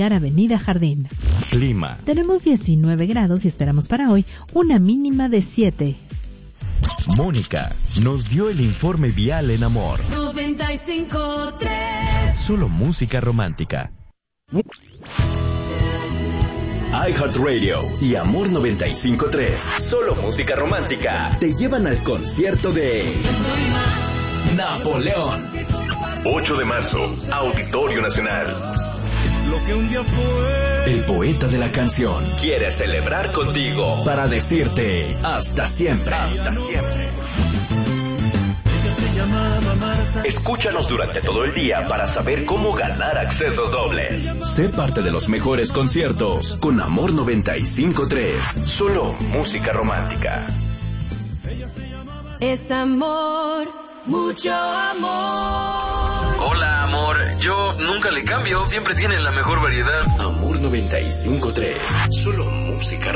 Avenida Jardín. Clima. Tenemos 19 grados y esperamos para hoy una mínima de 7. Mónica nos dio el informe vial en Amor. 95.3. Solo música romántica. iHeartRadio y Amor 95.3. Solo música romántica. Te llevan al concierto de Napoleón. 8 de marzo, Auditorio Nacional. Lo que un día fue. El poeta de la canción quiere celebrar contigo para decirte hasta siempre. Hasta siempre. Ella se llamaba Marta. Escúchanos durante todo el día para saber cómo ganar accesos dobles. Sé parte de los mejores conciertos con Amor 95.3. Solo música romántica. Es amor, mucho amor. Hola, amor. Yo nunca le cambio. Siempre tienen la mejor variedad. Amor 95.3. Solo música